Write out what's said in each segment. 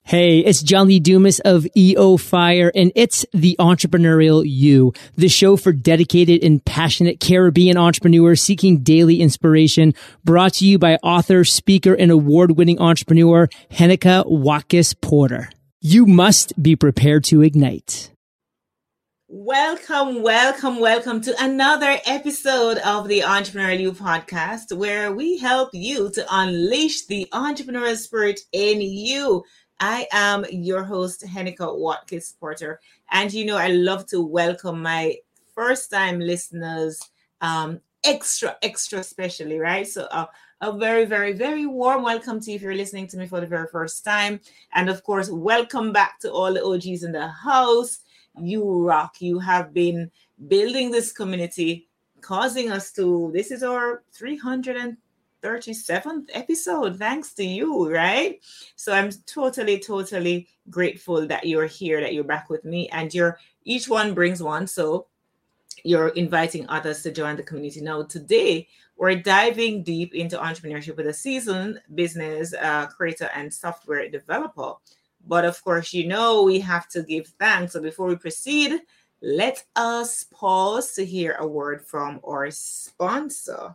Hey, it's John Lee Dumas of EO Fire, and it's The Entrepreneurial You, the show for dedicated and passionate Caribbean entrepreneurs seeking daily inspiration, brought to you by author, speaker, and award-winning entrepreneur Henneke Watkis Porter. You must be prepared to ignite. Welcome to another episode of the Entrepreneurial You podcast, where we help you to unleash the entrepreneurial spirit in you. I am your host, Henneke Watkis Porter, and I love to welcome my first-time listeners, extra specially, right? So a very, very, very warm welcome to you if you're listening to me for the very first time, and of course, welcome back to all the OGs in the house. You rock. You have been building this community, causing us to, this is our 337th episode, thanks to you, right? So I'm totally grateful that you're here, that you're back with me, and each one brings one. So you're inviting others to join the community. Now, today, we're diving deep into entrepreneurship with a seasoned business creator and software developer. But of course, we have to give thanks. So before we proceed, let us pause to hear a word from our sponsor.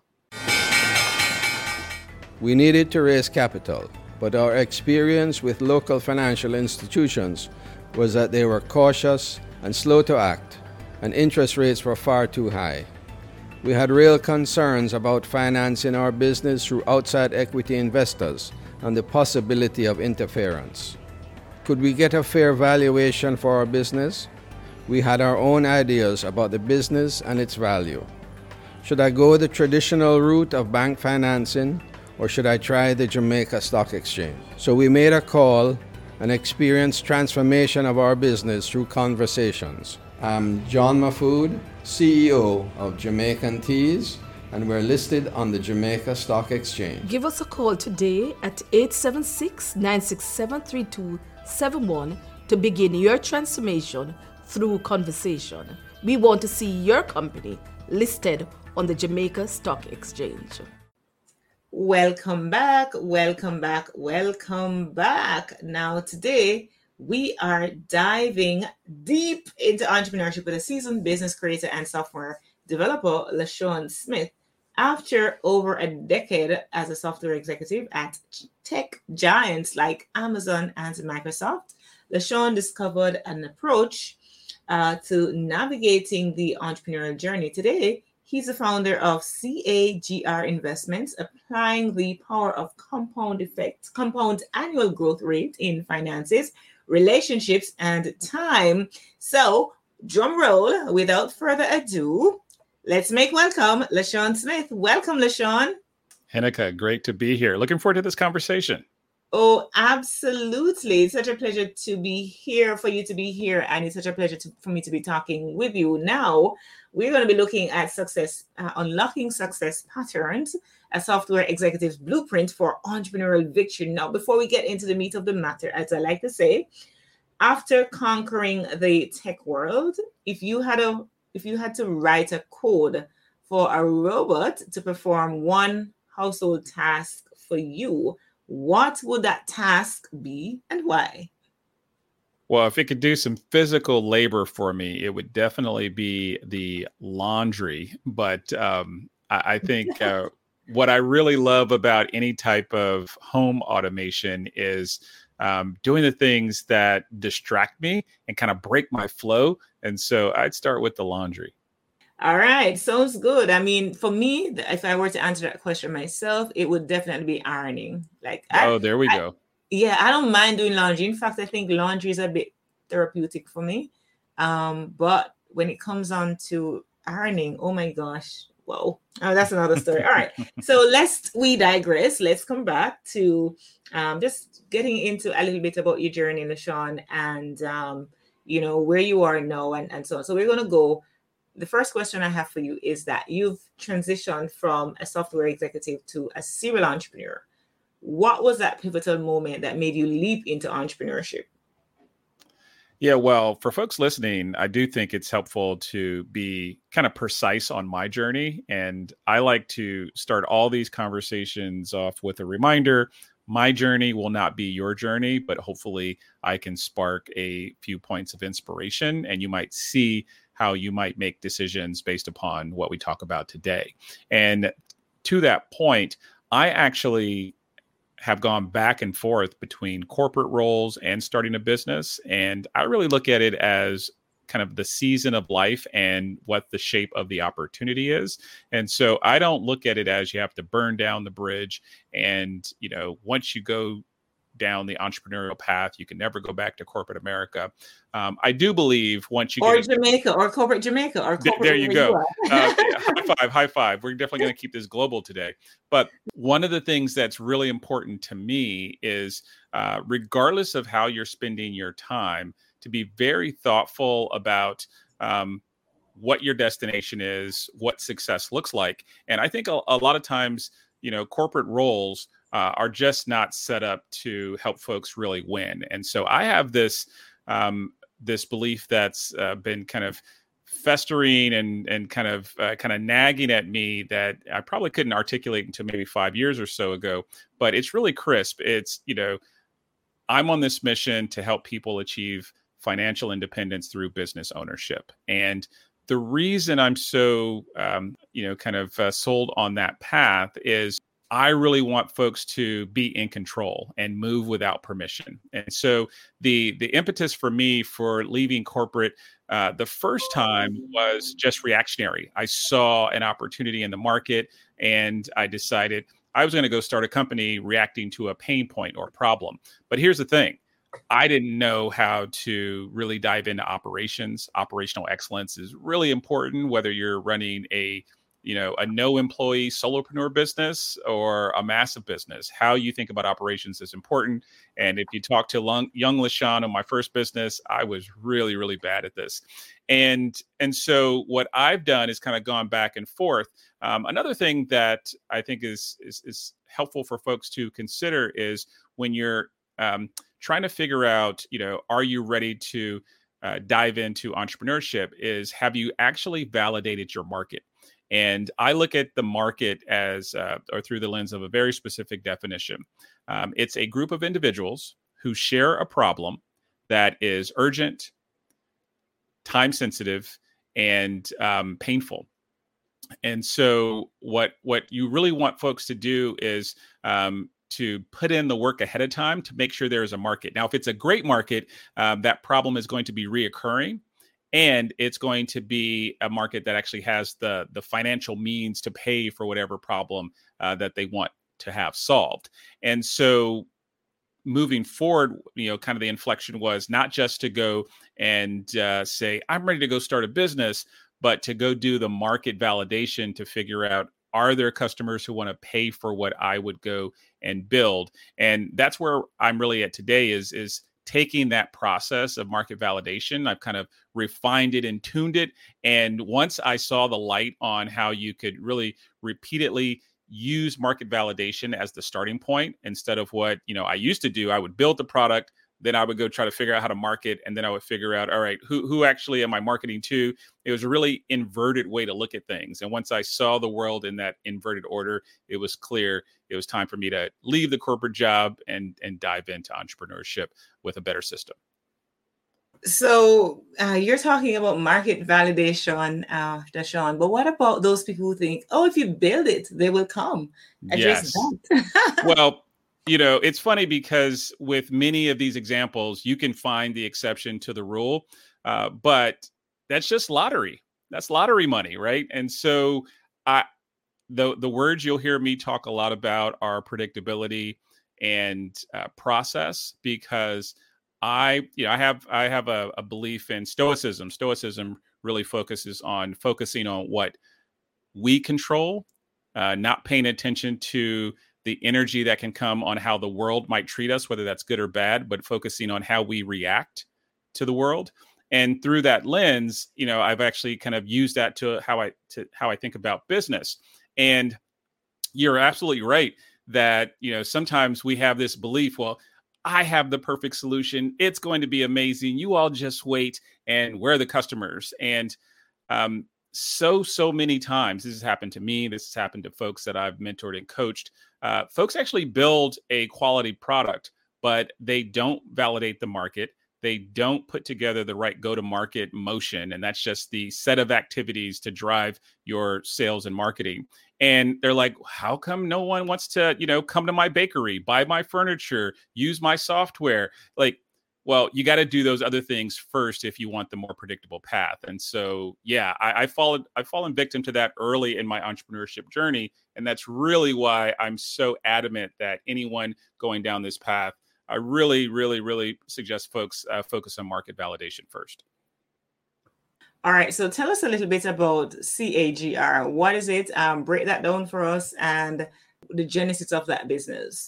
We needed to raise capital, but our experience with local financial institutions was that they were cautious and slow to act, and interest rates were far too high. We had real concerns about financing our business through outside equity investors and the possibility of interference. Could we get a fair valuation for our business? We had our own ideas about the business and its value. Should I go the traditional route of bank financing, or should I try the Jamaica Stock Exchange? So we made a call and experienced transformation of our business through conversations. I'm John Mahfood, CEO of Jamaican Teas, and we're listed on the Jamaica Stock Exchange. Give us a call today at 876-967-3271 to begin your transformation through conversation. We want to see your company listed on the Jamaica Stock Exchange. Welcome back. Now, today, we are diving deep into entrepreneurship with a seasoned business creator and software developer, LaShawn Smith. After over a decade as a software executive at tech giants like Amazon and Microsoft, LaShawn discovered an approach to navigating the entrepreneurial journey. Today, he's the founder of CAGR Investments, applying the power of compound annual growth rate in finances, relationships, and time. So, drum roll, without further ado, let's make welcome LaShawn Smith. Welcome, LaShawn. Henneke, great to be here. Looking forward to this conversation. Oh, absolutely. It's such a pleasure to be here, for you to be here, and it's such a pleasure for me to be talking with you. Now, we're going to be looking at unlocking success patterns, a software executive's blueprint for entrepreneurial victory. Now, before we get into the meat of the matter, as I like to say, after conquering the tech world, if you had to write a code for a robot to perform one household task for you, what would that task be and why? Well, if it could do some physical labor for me, it would definitely be the laundry. But I think what I really love about any type of home automation is doing the things that distract me and kind of break my flow. And so I'd start with the laundry. All right. Sounds good. I mean, for me, if I were to answer that question myself, it would definitely be ironing. There we go. Yeah, I don't mind doing laundry. In fact, I think laundry is a bit therapeutic for me. But when it comes on to ironing, oh my gosh. Whoa. Oh, that's another story. All right. So we digress. Let's come back to just getting into a little bit about your journey, LaShawn, and where you are now and so on. So we're going to go. The first question I have for you is that you've transitioned from a software executive to a serial entrepreneur. What was that pivotal moment that made you leap into entrepreneurship? Yeah, well, for folks listening, I do think it's helpful to be kind of precise on my journey. And I like to start all these conversations off with a reminder my journey will not be your journey, but hopefully I can spark a few points of inspiration, and you might see how you might make decisions based upon what we talk about today. And to that point, I actually have gone back and forth between corporate roles and starting a business. And I really look at it as kind of the season of life and what the shape of the opportunity is. And so I don't look at it as you have to burn down the bridge. And, once you go down the entrepreneurial path, you can never go back to corporate America. I do believe once you Jamaica or corporate Jamaica or corporate there you go. High five. We're definitely going to keep this global today. But one of the things that's really important to me is regardless of how you're spending your time, to be very thoughtful about what your destination is, what success looks like. And I think a lot of times, corporate roles are just not set up to help folks really win. And so I have this belief that's been kind of festering and kind of nagging at me that I probably couldn't articulate until maybe 5 years or so ago, but it's really crisp. It's, I'm on this mission to help people achieve financial independence through business ownership. And the reason I'm so, sold on that path is I really want folks to be in control and move without permission. And so the impetus for me for leaving corporate the first time was just reactionary. I saw an opportunity in the market and I decided I was going to go start a company reacting to a pain point or problem. But here's the thing. I didn't know how to really dive into operations. Operational excellence is really important, whether you're running a no employee solopreneur business or a massive business. How you think about operations is important. And if you talk to young LaShawn on my first business, I was really, really bad at this. And so what I've done is kind of gone back and forth. Another thing that I think is helpful for folks to consider is when you're trying to figure out, are you ready to dive into entrepreneurship, is have you actually validated your market? And I look at the market as, or through the lens of a very specific definition. It's a group of individuals who share a problem that is urgent, time sensitive, and painful. And so what you really want folks to do is to put in the work ahead of time to make sure there is a market. Now, if it's a great market, that problem is going to be reoccurring. And it's going to be a market that actually has the financial means to pay for whatever problem that they want to have solved. And so moving forward, kind of the inflection was not just to go and say, I'm ready to go start a business, but to go do the market validation to figure out, are there customers who want to pay for what I would go and build? And that's where I'm really at today is taking that process of market validation. I've kind of refined it and tuned it. And once I saw the light on how you could really repeatedly use market validation as the starting point, instead of what, I used to do, I would build the product, then I would go try to figure out how to market. And then I would figure out, all right, who actually am I marketing to? It was a really inverted way to look at things. And once I saw the world in that inverted order, it was clear it was time for me to leave the corporate job and dive into entrepreneurship with a better system. So you're talking about market validation, Deshaun, but what about those people who think, if you build it, they will come? Yes. Well, it's funny because with many of these examples, you can find the exception to the rule, but that's just lottery. That's lottery money, right? And so the words you'll hear me talk a lot about are predictability and process, because I have a belief in stoicism. Stoicism really focusing on what we control, not paying attention to the energy that can come on how the world might treat us, whether that's good or bad, but focusing on how we react to the world. And through that lens, I've actually kind of used that to how I think about business. And you're absolutely right that, sometimes we have this belief, well, I have the perfect solution. It's going to be amazing. You all just wait, and we're the customers. And so many times, this has happened to me, this has happened to folks that I've mentored and coached. Folks actually build a quality product, but they don't validate the market. They don't put together the right go-to-market motion. And that's just the set of activities to drive your sales and marketing. And they're like, how come no one wants to, come to my bakery, buy my furniture, use my software? Like, well, you got to do those other things first if you want the more predictable path. And so, yeah, I've fallen victim to that early in my entrepreneurship journey. And that's really why I'm so adamant that anyone going down this path, I really, really, really suggest folks focus on market validation first. All right. So tell us a little bit about CAGR. What is it? Break that down for us and the genesis of that business.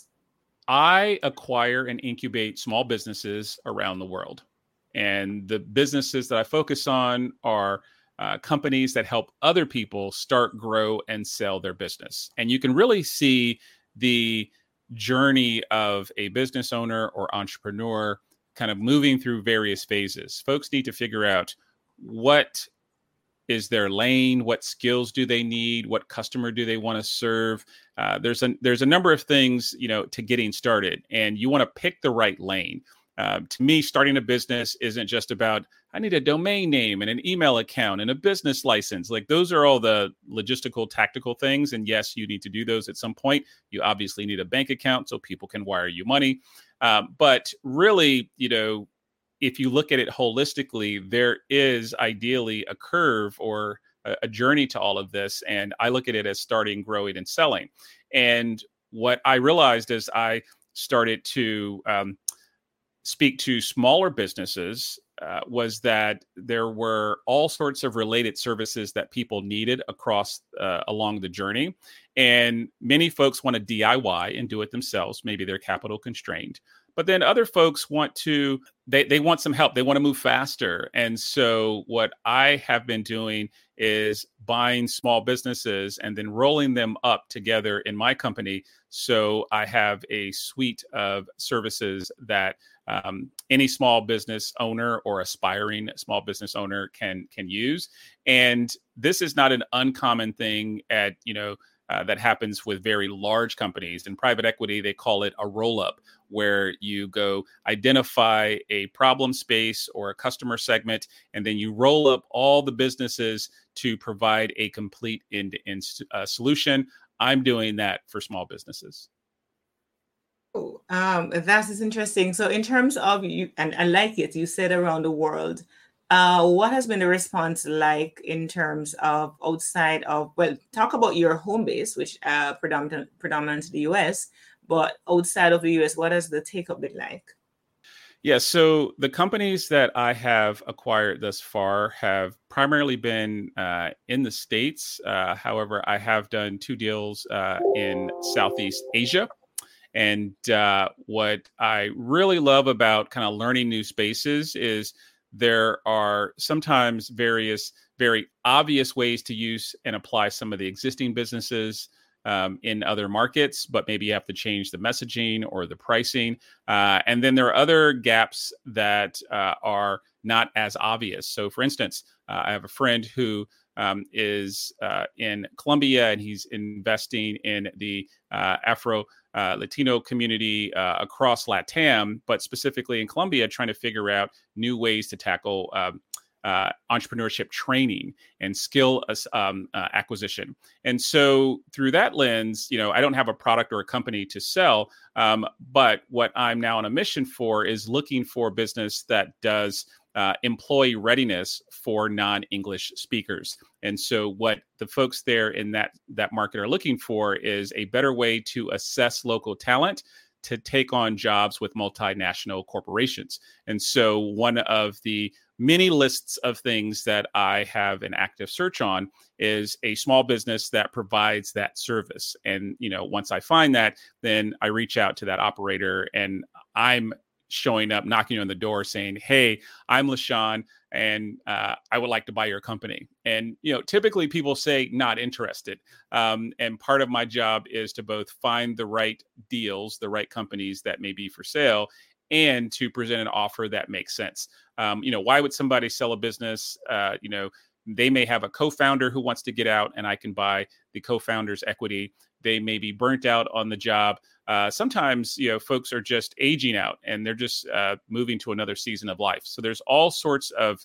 I acquire and incubate small businesses around the world. And the businesses that I focus on are companies that help other people start, grow, and sell their business. And you can really see the journey of a business owner or entrepreneur kind of moving through various phases. Folks need to figure out what is their lane, what skills do they need, what customer do they want to serve. There's a number of things, to getting started, and you want to pick the right lane. To me, starting a business isn't just about, I need a domain name and an email account and a business license. Like, those are all the logistical, tactical things. And yes, you need to do those at some point. You obviously need a bank account so people can wire you money. But really, if you look at it holistically, there is ideally a curve or a journey to all of this. And I look at it as starting, growing, and selling. And what I realized as I started to speak to smaller businesses was that there were all sorts of related services that people needed across along the journey. And many folks want to DIY and do it themselves. Maybe they're capital constrained. But then other folks want to, they want some help. They want to move faster. And so what I have been doing is buying small businesses and then rolling them up together in my company. So I have a suite of services that any small business owner or aspiring small business owner can use. And this is not an uncommon thing at, that happens with very large companies. In private equity, they call it a roll-up, where you go identify a problem space or a customer segment, and then you roll up all the businesses to provide a complete end-to-end solution. I'm doing that for small businesses. Oh, that is interesting. So in terms of you, and I like it, you said around the world, what has been the response like in terms of outside of, talk about your home base, which predominantly the US, but outside of the US, what has the take-up been like? Yeah, so the companies that I have acquired thus far have primarily been in the States. However, I have done 2 deals in Southeast Asia. And what I really love about kind of learning new spaces is there are sometimes various very obvious ways to use and apply some of the existing businesses in other markets, but maybe you have to change the messaging or the pricing. And then there are other gaps that are not as obvious. So for instance, I have a friend who is in Colombia, and he's investing in the Afro-Latino community across LATAM, but specifically in Colombia, trying to figure out new ways to tackle entrepreneurship training and skill acquisition. And so through that lens, I don't have a product or a company to sell, but what I'm now on a mission for is looking for business that does employee readiness for non-English speakers. And so what the folks there in that market are looking for is a better way to assess local talent to take on jobs with multinational corporations. And so one of the many lists of things that I have an active search on is a small business that provides that service. And, once I find that, then I reach out to that operator, and I'm showing up, knocking on the door saying, hey, I'm LaShawn, and I would like to buy your company. And, typically people say not interested. And part of my job is to both find the right deals, the right companies that may be for sale, and to present an offer that makes sense. Why would somebody sell a business, they may have a co-founder who wants to get out, and I can buy the co-founder's equity. They may be burnt out on the job. Sometimes, folks are just aging out and they're just moving to another season of life. So there's all sorts of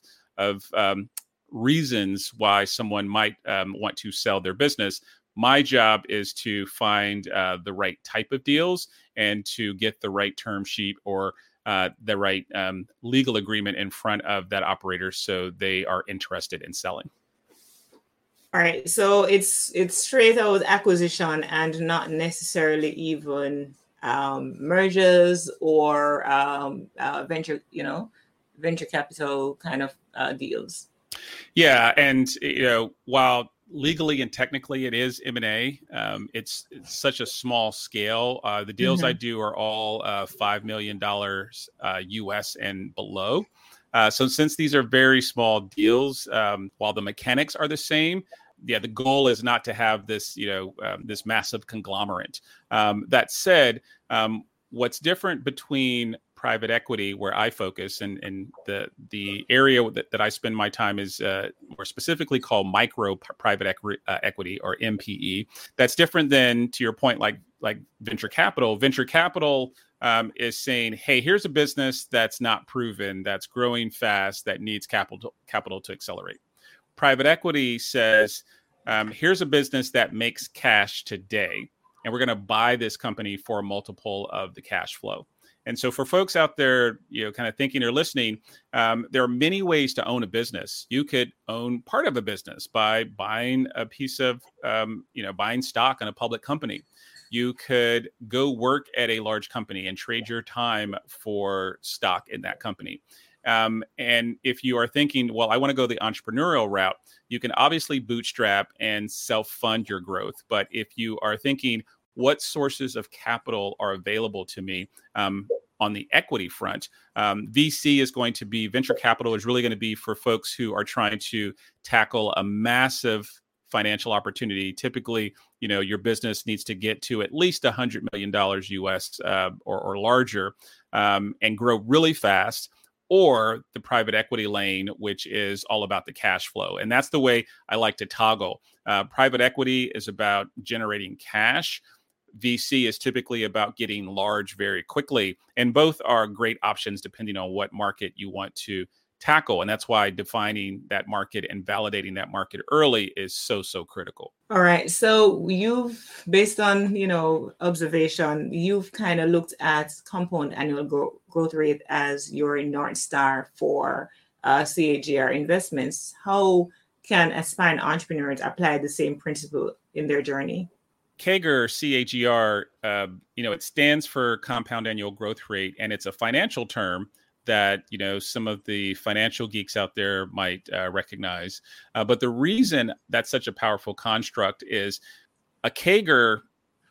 reasons why someone might want to sell their business. My job is to find the right type of deals and to get the right term sheet or the right legal agreement in front of that operator so they are interested in selling. All right. So it's straight out acquisition and not necessarily even mergers or venture capital kind of deals. Yeah. And, while legally and technically it is M&A, it's such a small scale. The deals I do are all $5 million US and below. So since these are very small deals, while the mechanics are the same, the goal is not to have this, this massive conglomerate. That said, what's different between private equity, where I focus, and the area that I spend my time is more specifically called micro private equity or MPE. That's different than, to your point, like venture capital. Venture capital is saying, hey, here's a business that's not proven, that's growing fast, that needs capital to accelerate. Private equity says, here's a business that makes cash today, and we're going to buy this company for a multiple of the cash flow. And so for folks out there, kind of thinking or listening, there are many ways to own a business. You could own part of a business by buying a piece of, buying stock in a public company. You could go work at a large company and trade your time for stock in that company. And if you are thinking, well, I want to go the entrepreneurial route, you can obviously bootstrap and self-fund your growth. But if you are thinking, what sources of capital are available to me on the equity front, VC is going to be, venture capital is really going to be for folks who are trying to tackle a massive financial opportunity. Typically, your business needs to get to at least $100 million US or larger and grow really fast. Or the private equity lane, which is all about the cash flow. And that's the way I like to toggle. Private equity is about generating cash. VC is typically about getting large very quickly. And both are great options depending on what market you want to tackle. And that's why defining that market and validating that market early is so critical. All right. So you've, based on, observation, you've kind of looked at compound annual growth rate as your North Star for CAGR investments. How can aspiring entrepreneurs apply the same principle in their journey? CAGR, CAGR, it stands for compound annual growth rate, and it's a financial term that some of the financial geeks out there might recognize. But the reason that's such a powerful construct is a CAGR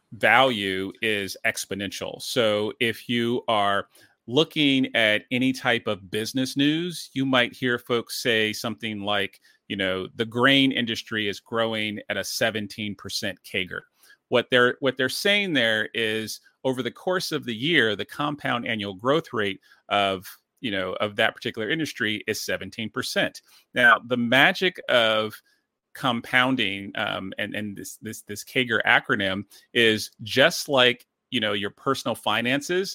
value is exponential. So if you are looking at any type of business news, you might hear folks say something like, the grain industry is growing at a 17% CAGR. What they're saying there is over the course of the year, the compound annual growth rate of that particular industry is 17%. Now, the magic of compounding and this CAGR acronym is just like your personal finances,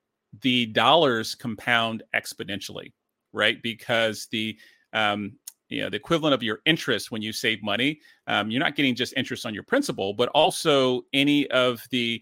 the dollars compound exponentially, right? Because the equivalent of your interest when you save money, you're not getting just interest on your principal, but also any of the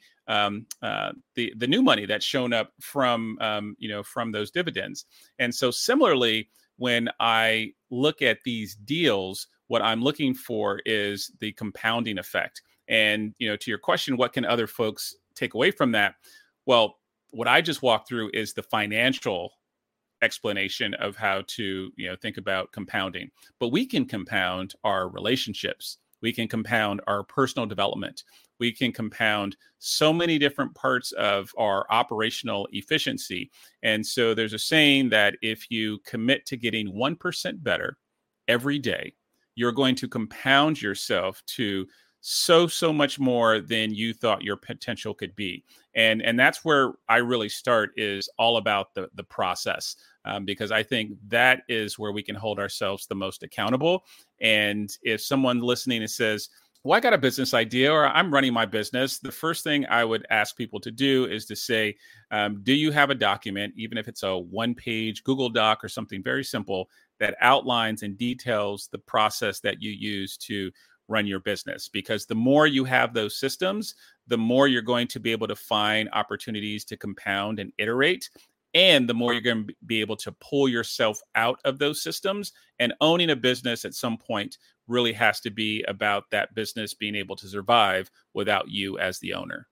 new money that's shown up from from those dividends. And so similarly, when I look at these deals, what I'm looking for is the compounding effect. And to your question, what can other folks take away from that? Well, what I just walked through is the financial explanation of how to think about compounding. But we can compound our relationships. We can compound our personal development. We can compound so many different parts of our operational efficiency. And so there's a saying that if you commit to getting 1% better every day, you're going to compound yourself to so much more than you thought your potential could be. And that's where I really start, is all about the process, because I think that is where we can hold ourselves the most accountable. And if someone listening says, well, I got a business idea, or I'm running my business, the first thing I would ask people to do is to say, do you have a document, even if it's a one-page Google Doc or something very simple, that outlines and details the process that you use to run your business? Because the more you have those systems, the more you're going to be able to find opportunities to compound and iterate. And the more you're going to be able to pull yourself out of those systems. And owning a business at some point really has to be about that business being able to survive without you as the owner.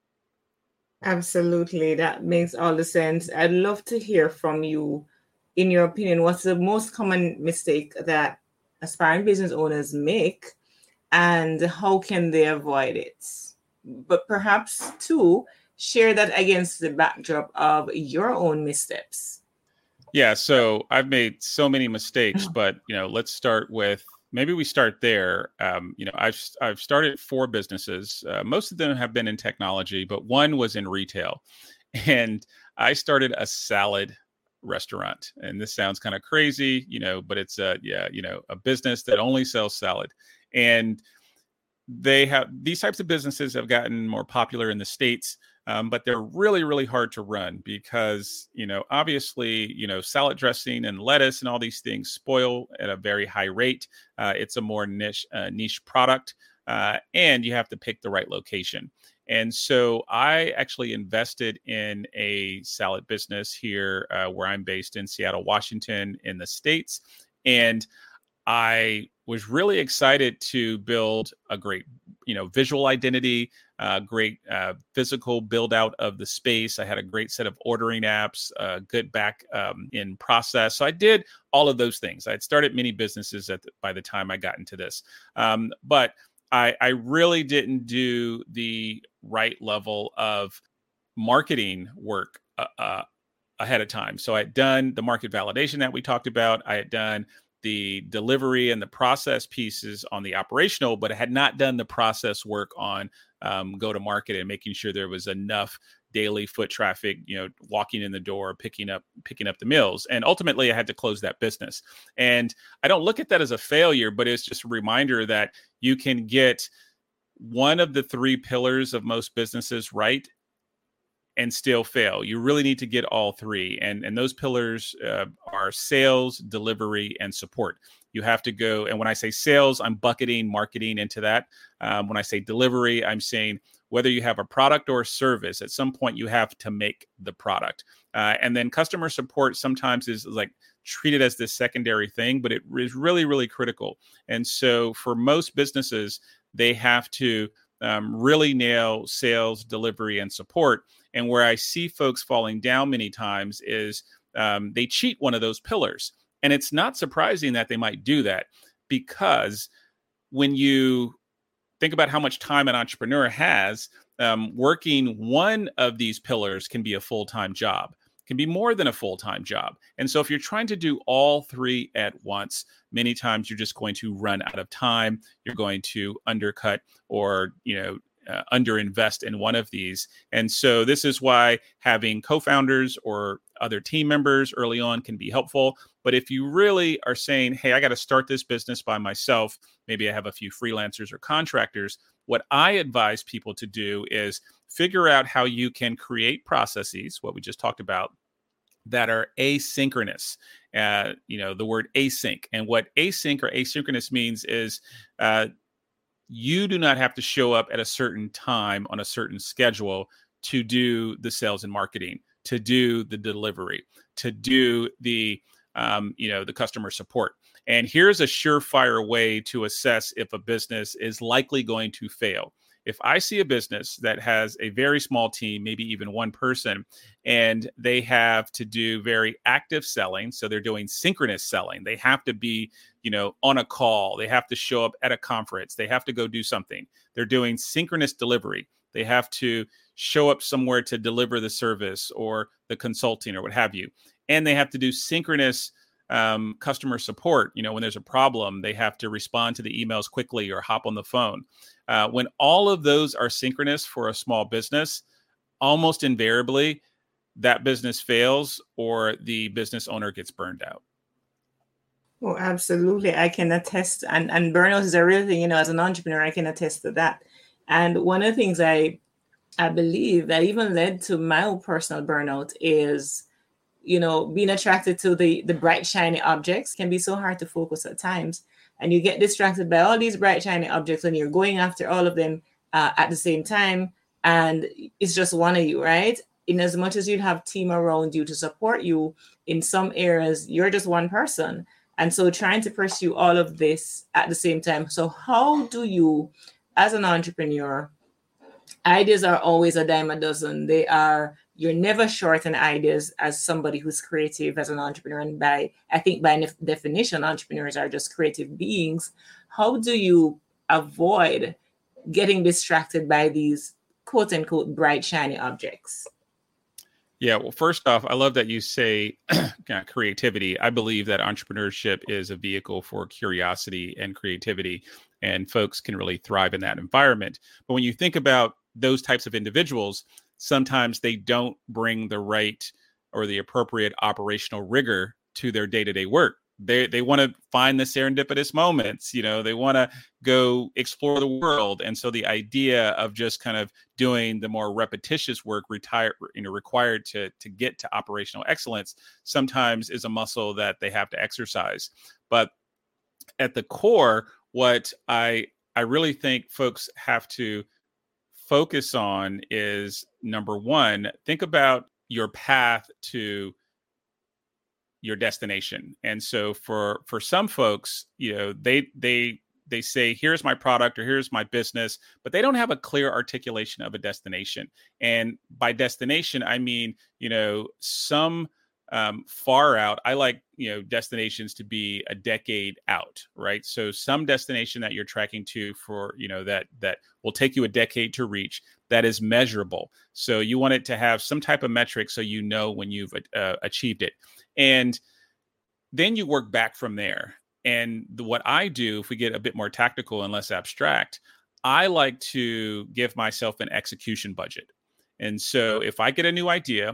Absolutely. That makes all the sense. I'd love to hear from you. In your opinion, what's the most common mistake that aspiring business owners make, and how can they avoid it? But perhaps, too, share that against the backdrop of your own missteps. Yeah, so I've made so many mistakes, but let's start with, maybe we start there. I've started 4 businesses. Most of them have been in technology, but one was in retail, and I started a salad restaurant. And this sounds kind of crazy, but it's a business that only sells salad. And these types of businesses have gotten more popular in the States. But they're really, really hard to run because, obviously, salad dressing and lettuce and all these things spoil at a very high rate. It's a more niche product, and you have to pick the right location. And so I actually invested in a salad business here where I'm based in Seattle, Washington, in the States. And I was really excited to build a great, visual identity, great physical build out of the space. I had a great set of ordering apps, good back in process. So I did all of those things. I had started many businesses by the time I got into this. But I really didn't do the right level of marketing work ahead of time. So I had done the market validation that we talked about. I had done the delivery and the process pieces on the operational, but I had not done the process work on go to market and making sure there was enough daily foot traffic, walking in the door, picking up the meals. And ultimately I had to close that business. And I don't look at that as a failure, but it's just a reminder that you can get one of the 3 pillars of most businesses right and still fail. You really need to get all 3. And those pillars are sales, delivery, and support. You have to go. And when I say sales, I'm bucketing marketing into that. When I say delivery, I'm saying whether you have a product or a service, at some point you have to make the product. And then customer support sometimes is like treated as this secondary thing, but it is really, really critical. And so for most businesses, they have to really nail sales, delivery, and support. And where I see folks falling down many times is they cheat one of those pillars. And it's not surprising that they might do that, because when you think about how much time an entrepreneur has, working one of these pillars can be a full-time job, can be more than a full-time job. And so if you're trying to do all 3 at once, many times you're just going to run out of time. You're going to undercut or, underinvest in one of these. And so this is why having co-founders or other team members early on can be helpful. But if you really are saying, hey, I got to start this business by myself, maybe I have a few freelancers or contractors, what I advise people to do is figure out how you can create processes, what we just talked about, that are asynchronous. The word async. And what async or asynchronous means is you do not have to show up at a certain time on a certain schedule to do the sales and marketing, to do the delivery, to do the customer support. And here's a surefire way to assess if a business is likely going to fail. If I see a business that has a very small team, maybe even one person, and they have to do very active selling, so they're doing synchronous selling. They have to be, on a call. They have to show up at a conference. They have to go do something. They're doing synchronous delivery. They have to show up somewhere to deliver the service or the consulting or what have you. And they have to do synchronous customer support. When there's a problem, they have to respond to the emails quickly or hop on the phone. When all of those are synchronous for a small business, almost invariably that business fails or the business owner gets burned out. Oh, absolutely. I can attest. And burnout is a real thing. As an entrepreneur, I can attest to that. And one of the things I believe that even led to my own personal burnout is, being attracted to the bright, shiny objects can be so hard to focus at times. And you get distracted by all these bright, shiny objects and you're going after all of them at the same time. And it's just one of you, right? In as much as you'd have team around you to support you, in some areas, you're just one person. And so trying to pursue all of this at the same time. So how do you, as an entrepreneur, ideas are always a dime a dozen. You're never short on ideas as somebody who's creative as an entrepreneur. And I think by definition, entrepreneurs are just creative beings. How do you avoid getting distracted by these quote unquote bright, shiny objects? Yeah, well, first off, I love that you say creativity. I believe that entrepreneurship is a vehicle for curiosity and creativity, and folks can really thrive in that environment. But when you think about those types of individuals, sometimes they don't bring the right or the appropriate operational rigor to their day-to-day work. They want to find the serendipitous moments, they want to go explore the world. And so the idea of just kind of doing the more repetitious work required to get to operational excellence sometimes is a muscle that they have to exercise. But at the core, what I really think folks have to focus on is, number one, think about your path to your destination. And so for some folks, they say, here's my product or here's my business, but they don't have a clear articulation of a destination. And by destination, I mean, some far out. I like, destinations to be a decade out, right? So some destination that you're tracking to for, that will take you a decade to reach, that is measurable. So you want it to have some type of metric so when you've achieved it. And then you work back from there. And what I do, if we get a bit more tactical and less abstract, I like to give myself an execution budget. And so if I get a new idea,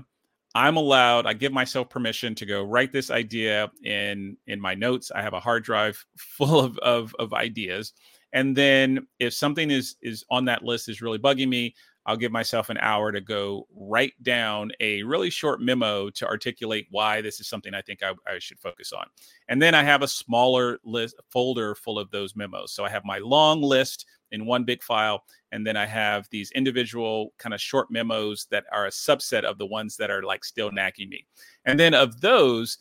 I give myself permission to go write this idea in my notes. I have a hard drive full of ideas. And then if something is on that list is really bugging me, I'll give myself an hour to go write down a really short memo to articulate why this is something I think I should focus on. And then I have a smaller folder full of those memos. So I have my long list in one big file, and then I have these individual kind of short memos that are a subset of the ones that are like still nagging me. And then of those,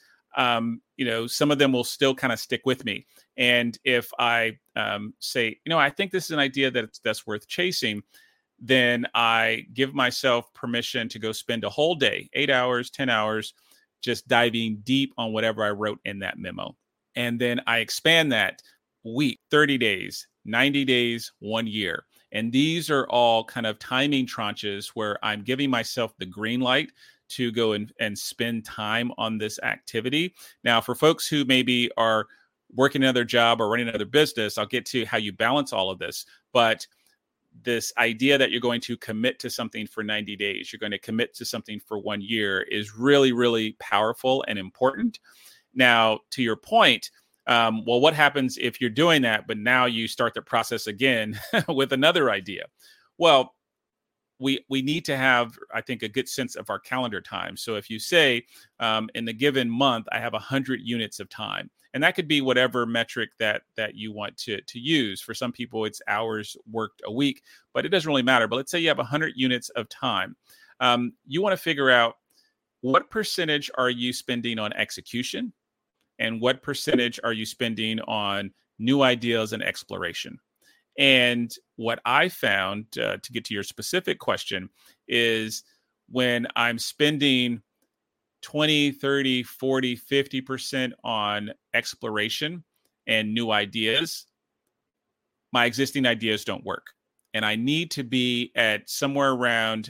some of them will still kind of stick with me. And if I say, I think this is an idea that's worth chasing, then I give myself permission to go spend a whole day, 8 hours, 10 hours, just diving deep on whatever I wrote in that memo. And then I expand that week, 30 days, 90 days, 1 year. And these are all kind of timing tranches where I'm giving myself the green light to go and spend time on this activity. Now, for folks who maybe are working another job or running another business, I'll get to how you balance all of this. But this idea that you're going to commit to something for 90 days, you're going to commit to something for 1 year is really, really powerful and important. Now, to your point, well, what happens if you're doing that, but now you start the process again with another idea? Well, we need to have, I think, a good sense of our calendar time. So if you say in the given month, I have 100 units of time, and that could be whatever metric that you want to use. For some people, it's hours worked a week, but it doesn't really matter. But let's say you have 100 units of time. You want to figure out what percentage are you spending on execution and what percentage are you spending on new ideas and exploration. And what I found, to get to your specific question, is when I'm spending 20, 30, 40, 50% on exploration and new ideas, my existing ideas don't work. and I need to be at somewhere around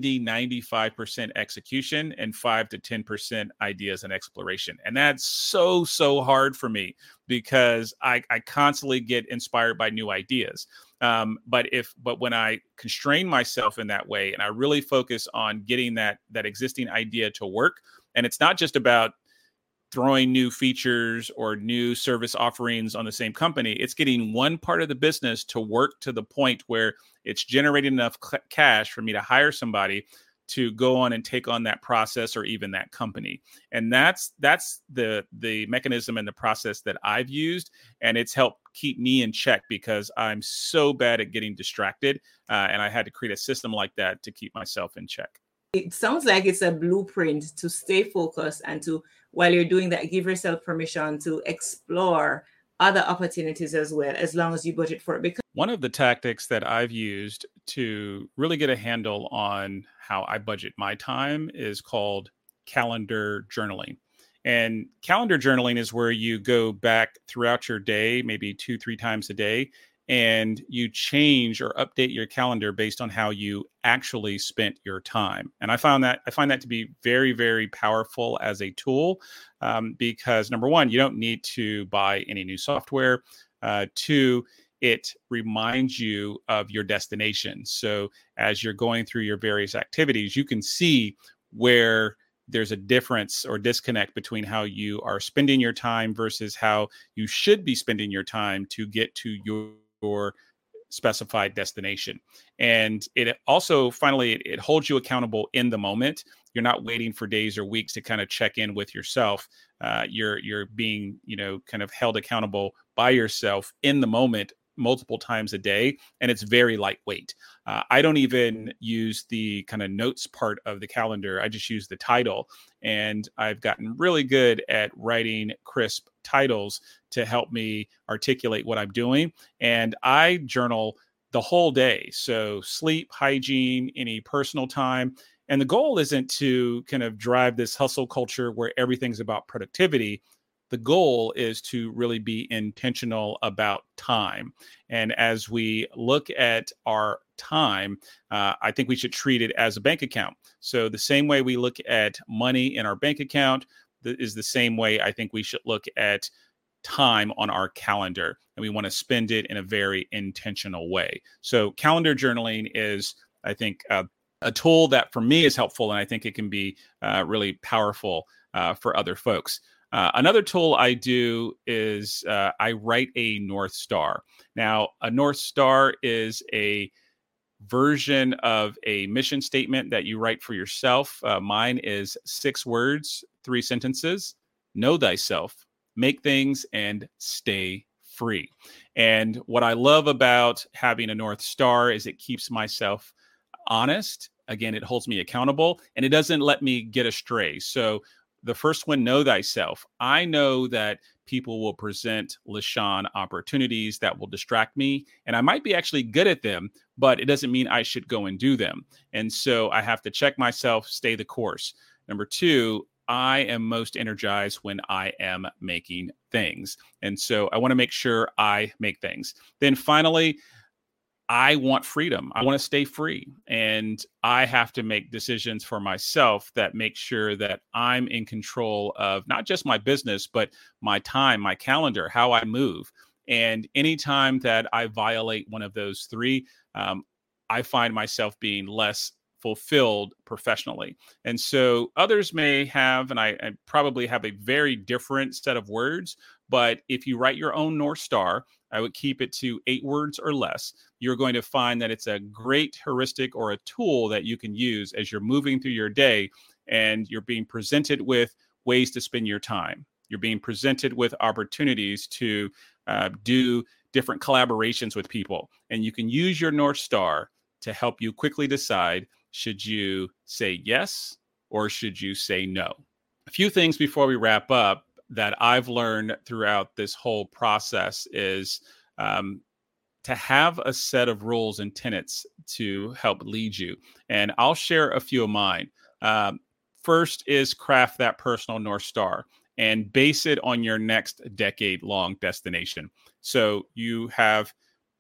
95% execution and 5 to 10% ideas and exploration. And that's so hard for me because I constantly get inspired by new ideas. But when I constrain myself in that way and I really focus on getting that existing idea to work, and it's not just about throwing new features or new service offerings on the same company. It's getting one part of the business to work to the point where it's generating enough cash for me to hire somebody to go on and take on that process or even that company. And that's the mechanism and the process that I've used. And it's helped keep me in check because I'm so bad at getting distracted. And I had to create a system like that to keep myself in check. It sounds like it's a blueprint to stay focused and to, while you're doing that, give yourself permission to explore other opportunities as well, as long as you budget for it. Because one of the tactics that I've used to really get a handle on how I budget my time is called calendar journaling. And calendar journaling is where you go back throughout your day, maybe 2-3 times a day, and you change or update your calendar based on how you actually spent your time. And I find that to be very, very powerful as a tool because number one, you don't need to buy any new software. Two, it reminds you of your destination. So as you're going through your various activities, you can see where there's a difference or disconnect between how you are spending your time versus how you should be spending your time to get to your specified destination. And it also finally it holds you accountable in the moment. You're not waiting for days or weeks to kind of check in with yourself. You're being, kind of held accountable by yourself in the moment multiple times a day, and it's very lightweight. I don't even use the kind of notes part of the calendar. I just use the title, and I've gotten really good at writing crisp titles to help me articulate what I'm doing. And I journal the whole day. So sleep, hygiene, any personal time. And the goal isn't to kind of drive this hustle culture where everything's about productivity. The goal is to really be intentional about time. And as we look at our time, I think we should treat it as a bank account. So the same way we look at money in our bank account is the same way I think we should look at time on our calendar. And we want to spend it in a very intentional way. So calendar journaling is, I think, a tool that for me is helpful. And I think it can be really powerful for other folks. Another tool I do is I write a North Star. Now, a North Star is a version of a mission statement that you write for yourself. Mine is 6 words, 3 sentences: know thyself, make things, and stay free. And what I love about having a North Star is it keeps myself honest. Again, it holds me accountable and it doesn't let me get astray. So the first one, know thyself. I know that people will present LaShawn opportunities that will distract me, and I might be actually good at them, but it doesn't mean I should go and do them. And so I have to check myself, stay the course. Number 2, I am most energized when I am making things. And so I want to make sure I make things. Then finally, I want freedom. I want to stay free. And I have to make decisions for myself that make sure that I'm in control of not just my business, but my time, my calendar, how I move. And anytime that I violate one of those 3, I find myself being less fulfilled professionally. And so others may have, and I probably have a very different set of words, but if you write your own North Star, I would keep it to 8 words or less. You're going to find that it's a great heuristic or a tool that you can use as you're moving through your day and you're being presented with ways to spend your time. You're being presented with opportunities to do different collaborations with people. And you can use your North Star to help you quickly decide, should you say yes or should you say no? A few things before we wrap up that I've learned throughout this whole process is to have a set of rules and tenets to help lead you. And I'll share a few of mine. First is craft that personal North Star and base it on your next decade-long destination. So you have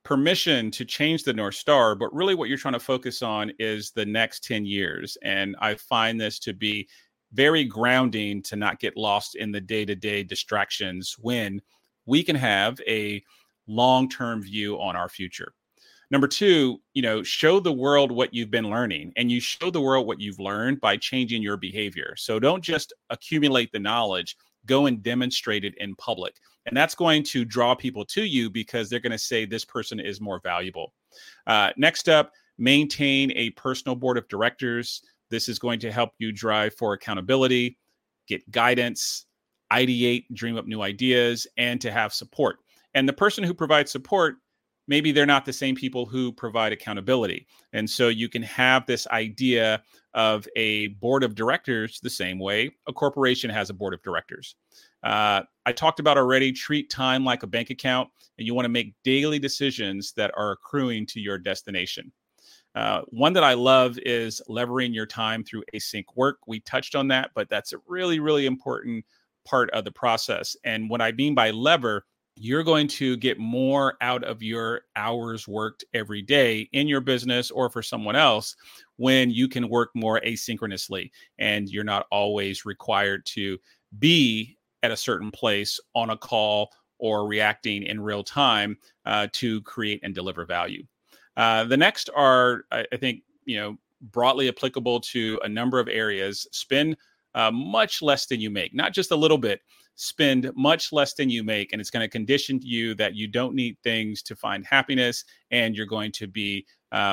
permission to change the North Star, but really what you're trying to focus on is the next 10 years. And I find this to be very grounding to not get lost in the day-to-day distractions when we can have a long-term view on our future. Number two, show the world what you've been learning, and you show the world what you've learned by changing your behavior. So don't just accumulate the knowledge, go and demonstrate it in public. And that's going to draw people to you because they're going to say this person is more valuable. Next up, maintain a personal board of directors. This is going to help you drive for accountability, get guidance, ideate, dream up new ideas, and to have support. And the person who provides support, maybe they're not the same people who provide accountability. And so you can have this idea of a board of directors the same way a corporation has a board of directors. I talked about already, treat time like a bank account, and you want to make daily decisions that are accruing to your destination. One that I love is levering your time through async work. We touched on that, but that's a really, really important part of the process. And what I mean by lever, you're going to get more out of your hours worked every day in your business or for someone else when you can work more asynchronously and you're not always required to be at a certain place on a call or reacting in real time to create and deliver value. The next are, I think, broadly applicable to a number of areas. Spend much less than you make, not just a little bit. Spend much less than you make, and it's going to condition you that you don't need things to find happiness, and you're going to be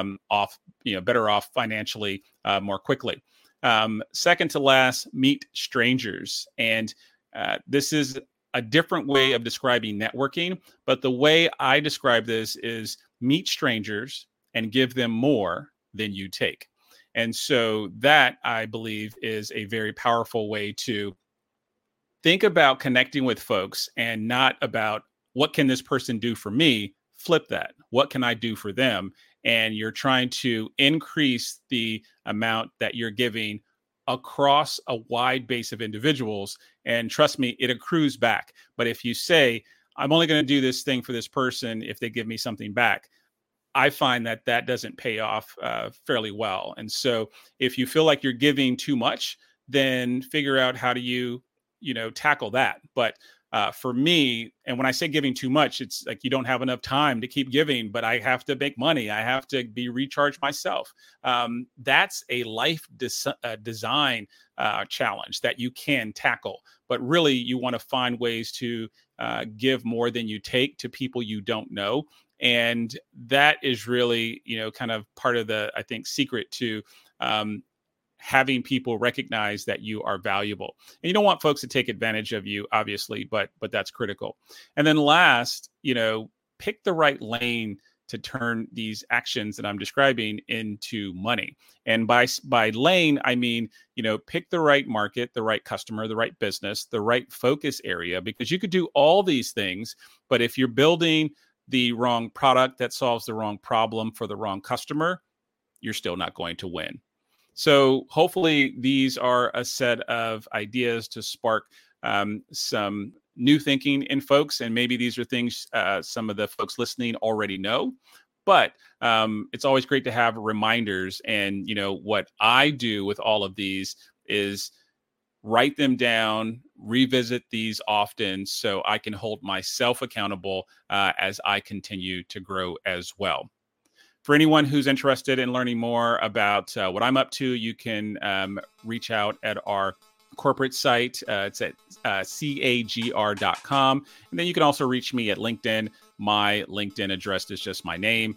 better off financially more quickly. Second to last, meet strangers, and this is a different way of describing networking, but the way I describe this is meet strangers and give them more than you take. And so that, I believe, is a very powerful way to think about connecting with folks and not about what can this person do for me. Flip that. What can I do for them? And you're trying to increase the amount that you're giving across a wide base of individuals. And trust me, it accrues back. But if you say, I'm only going to do this thing for this person if they give me something back, I find that doesn't pay off fairly well. And so if you feel like you're giving too much, then figure out how do you tackle that. But for me, and when I say giving too much, it's like you don't have enough time to keep giving, but I have to make money. I have to be recharged myself. That's a life design challenge that you can tackle. But really, you want to find ways to give more than you take to people you don't know. And that is really, kind of part of the, I think, secret to having people recognize that you are valuable. And you don't want folks to take advantage of you, obviously, but that's critical. And then last, pick the right lane to turn these actions that I'm describing into money. And by lane, I mean, pick the right market, the right customer, the right business, the right focus area, because you could do all these things, but if you're building the wrong product that solves the wrong problem for the wrong customer, you're still not going to win. So hopefully these are a set of ideas to spark some new thinking in folks. And maybe these are things some of the folks listening already know. But it's always great to have reminders. And, what I do with all of these is write them down, revisit these often so I can hold myself accountable as I continue to grow as well. For anyone who's interested in learning more about what I'm up to, you can reach out at our corporate site. It's at cagr.com. And then you can also reach me at LinkedIn. My LinkedIn address is just my name,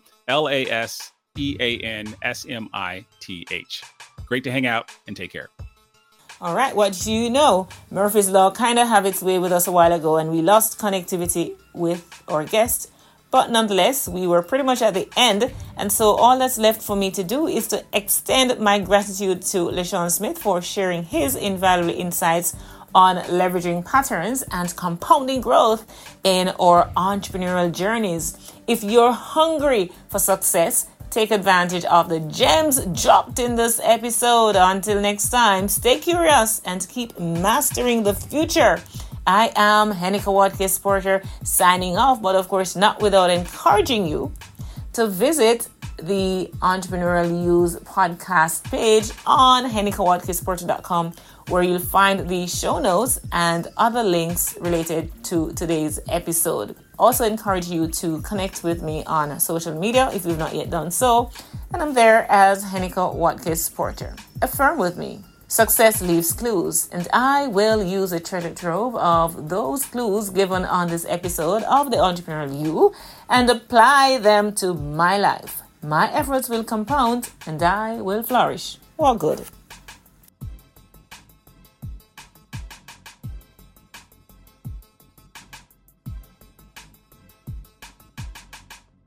LASEANSMITH. Great to hang out and take care. All right, what do you know? Murphy's Law kind of had its way with us a while ago and we lost connectivity with our guest. But nonetheless, we were pretty much at the end. And so all that's left for me to do is to extend my gratitude to LaShawn Smith for sharing his invaluable insights on leveraging patterns and compounding growth in our entrepreneurial journeys. If you're hungry for success, take advantage of the gems dropped in this episode. Until next time, stay curious and keep mastering the future. I am Henika Watkins Porter signing off, but of course not without encouraging you to visit the Entrepreneurial Use podcast page on henikawatkinsporter.com, where you'll find the show notes and other links related to today's episode. Also encourage you to connect with me on social media if you've not yet done so, and I'm there as Henika Watkins Porter. Affirm with me. Success leaves clues, and I will use a treasure trove of those clues given on this episode of the Entrepreneurial You and apply them to my life. My efforts will compound and I will flourish. All good.